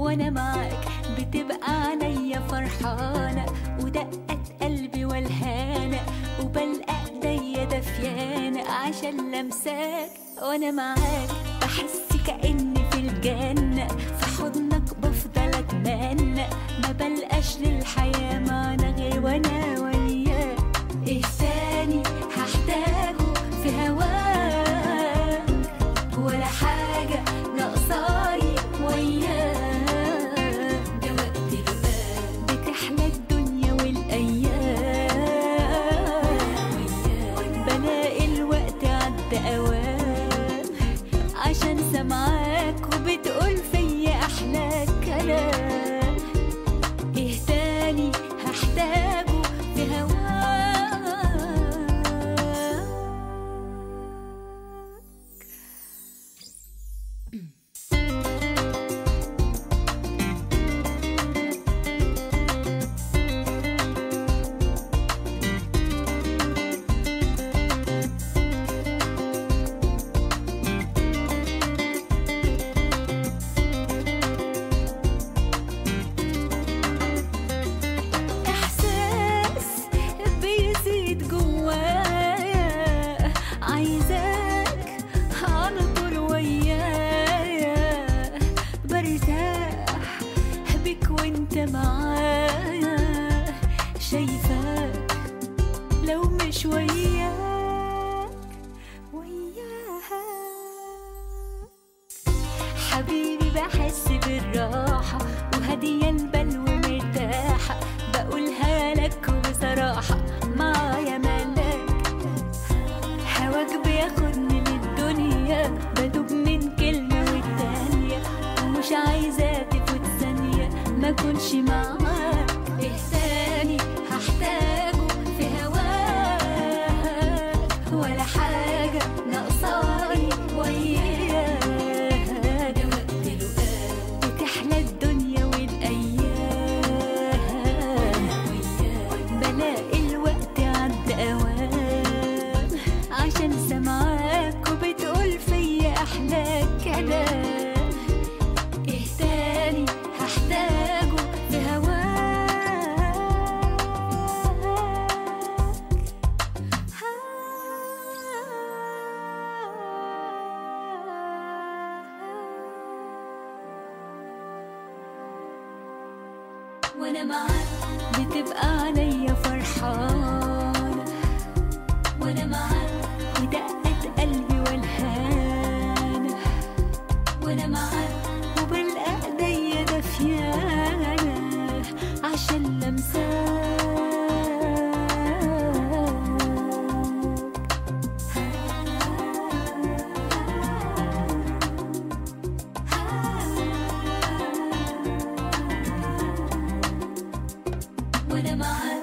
وانا معاك بتبقى عينيا فرحانة، ودقة قلبي والهانة، وبلقى ايديا دفيانة عشان لمساك. وانا معاك بحس كأني في الجنة، في حضنك بفضل اتمنى، ما بلقاش للحياة معنى غير وانا وياك. ايه ثاني هحتاجه في هواك، ولا حاجة ناقصاني وياك. ده وقت لقاك بتحلى الدنيا والايام، بلاقي الوقت عدى اوام عشان سمعاك وبتقول فيا احلى كلام. ايه تاني هحتاجه في هواك. وانت معايا شايفاك لو مش وياك حبيبي بحس بالراحة وهدية البال ومرتاحة، بقولها لك وبصراحة معايا ملاك. هواك بياخدني للدنيا، بدوب من كلمة والتانية، ومش عايزة تفوت ثانية ما كنش معاك. ايه تاني هحتاجه في هواك، ولا حاجة ناقصاني وياك. ده وقت لقاك بتحلى الدنيا والايام، بلاقي الوقت عدى اوام عشان سمعاك وبتقول فيا احلى كلام. ايه تاني هحتاجه في وانا معاك بتبقى عليا فرحانة، وانا معاك ودقة قلبي والهانة، وانا معاك وبلقى ايديا دفيانة عشان لمساك. وانا معاك